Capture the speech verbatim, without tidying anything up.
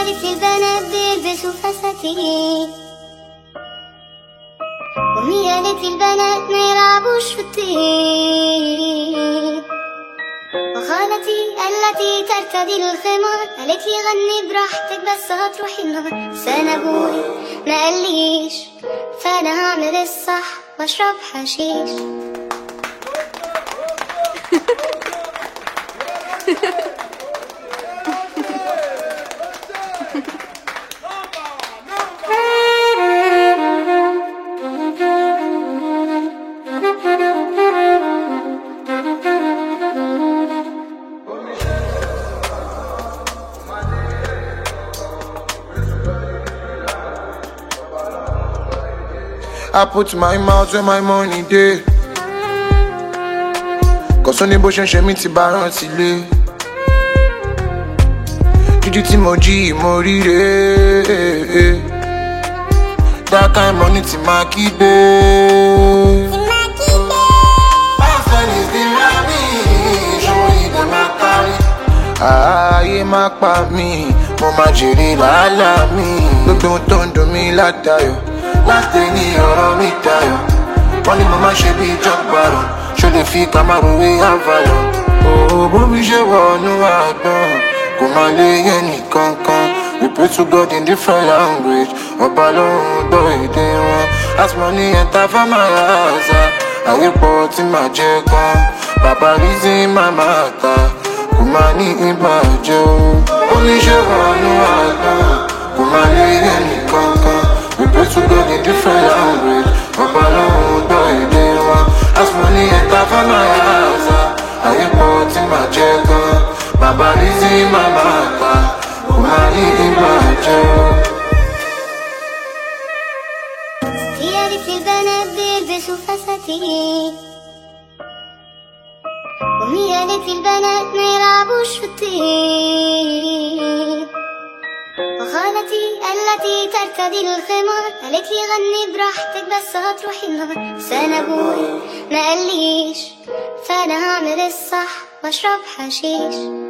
قالت لي البنات بيلبسوا فساتين، وأمي قالت لي البنات ما يلعبوش في الطين، وخالتي التي ترتدي الخمار قالت لي غني براحتك بس هتروحي النار. بس أنا أبوي ما قاليش، فأنا هعمل الصح وأشرب حشيش. I put my mouth where my money dey, cause only bó ṣe ń ṣe mí ti bá rántí lé. Jíjí tí mo jí mo ríre, that kind money ti máa kígbe. Pásítọ̀lì ti rá mi, ṣòwò ìdè máa kárí. Ààyè máa pa mí, mo máa jèrè làálàá mi. Gbogbo ohun tó ń dùn mí látayọ̀, láti ní ọ̀rọ̀ mi dayọ̀. Wọ́n ní mo máa ṣe bí ìjọgbàrọ̀, ṣó lè fi kàmárù wé àvàlọ̀. Òwò bómi ṣe wọnú àgbọ̀n, kò máa lé yẹn nìkankan. We pray to God in different language, ọba lóhùn gbọ́ èdè wọn. As money enter for my house, àyípo tí màá jẹ gan. Bàbá reason màmá ta, kò máa ní ìbàjẹ́ o. Bómi ṣe wọnú àgbọ̀n, kò máa lé yẹn nìkankan. We pray to God in different language, ọba lóhùn gbọ́ èdè wọn. As money enter for my house, àyípo tí màá jẹ gan. Bàbá reason màmá ta, kò máa ní ìbàjẹ́ o. هي قالت لي البنات بيلبسوا فساتين، وأمي قالت لي البنات ما يلعبوش في الطين، وخالتي التي ترتدي الخمار قالت لي غني براحتك بس هتروحي النار. بس أنا أبوي ما قاليش، فأنا هعمل الصح وأشرب حشيش.